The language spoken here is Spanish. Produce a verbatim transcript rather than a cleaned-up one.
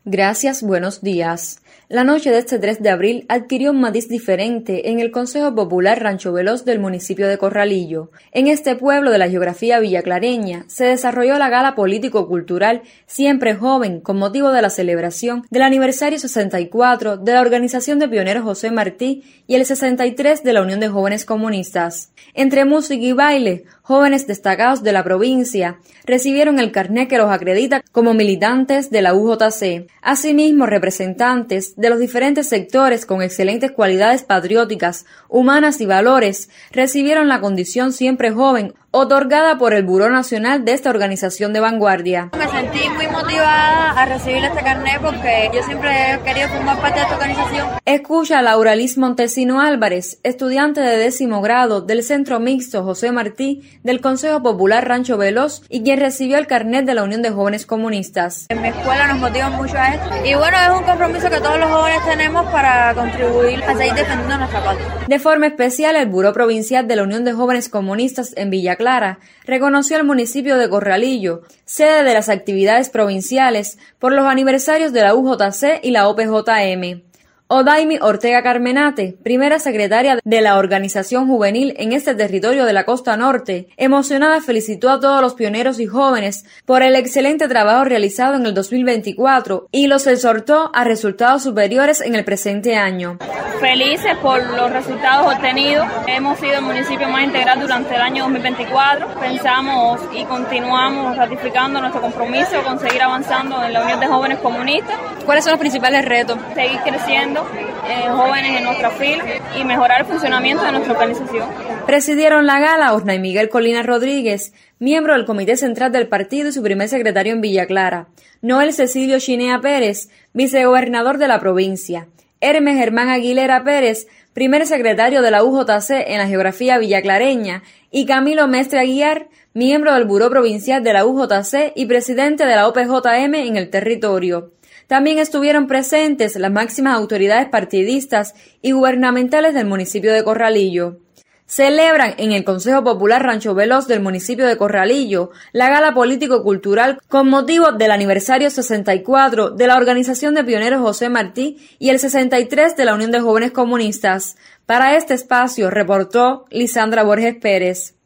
Gracias, buenos días. La noche de este tres de abril adquirió un matiz diferente en el Consejo Popular Rancho Veloz del municipio de Corralillo. En este pueblo de la geografía villaclareña se desarrolló la gala político-cultural Siempre Joven con motivo de la celebración del aniversario sesenta y cuatro de la Organización de Pioneros José Martí y el sesenta y tres de la Unión de Jóvenes Comunistas. Entre música y baile, jóvenes destacados de la provincia recibieron el carnet que los acredita como militantes de la U J C. Asimismo, representantes de los diferentes sectores con excelentes cualidades patrióticas, humanas y valores recibieron la condición Siempre Joven, otorgada por el Buró Nacional de esta organización de vanguardia. Me sentí muy motivada a recibir este carnet porque yo siempre he querido formar parte de esta organización. Escucha a Laura Liz Montesino Álvarez, estudiante de décimo grado del Centro Mixto José Martí del Consejo Popular Rancho Veloz y quien recibió el carnet de la Unión de Jóvenes Comunistas. En mi escuela nos motivan mucho a esto y bueno, es un compromiso que todos los jóvenes tenemos para contribuir a seguir defendiendo nuestra patria. De forma especial, el Buró Provincial de la Unión de Jóvenes Comunistas en Villa Clara reconoció al municipio de Corralillo, sede de las actividades provinciales, por los aniversarios de la U J C y la O P J M. Odaimi Ortega Carmenate, primera secretaria de la organización juvenil en este territorio de la costa norte, emocionada felicitó a todos los pioneros y jóvenes por el excelente trabajo realizado en el dos mil veinticuatro y los exhortó a resultados superiores en el presente año. Felices por los resultados obtenidos. Hemos sido el municipio más integral durante el año dos mil veinticuatro. Pensamos y continuamos ratificando nuestro compromiso con seguir avanzando en la Unión de Jóvenes Comunistas. ¿Cuáles son los principales retos? Seguir creciendo eh, jóvenes en nuestra fila y mejorar el funcionamiento de nuestra organización. Presidieron la gala Osnay Miguel Colina Rodríguez, miembro del Comité Central del Partido y su primer secretario en Villa Clara, Noel Cecilio Chinea Pérez, vicegobernador de la provincia, Hermes Germán Aguilera Pérez, primer secretario de la U J C en la geografía villaclareña, y Camilo Mestre Aguiar, miembro del Buró Provincial de la U J C y presidente de la O P J M en el territorio. También estuvieron presentes las máximas autoridades partidistas y gubernamentales del municipio de Corralillo. Celebran en el Consejo Popular Rancho Veloz del municipio de Corralillo la gala político-cultural con motivo del aniversario sesenta y cuatro de la Organización de Pioneros José Martí y el sesenta y tres de la Unión de Jóvenes Comunistas. Para este espacio reportó Lisandra Borges Pérez.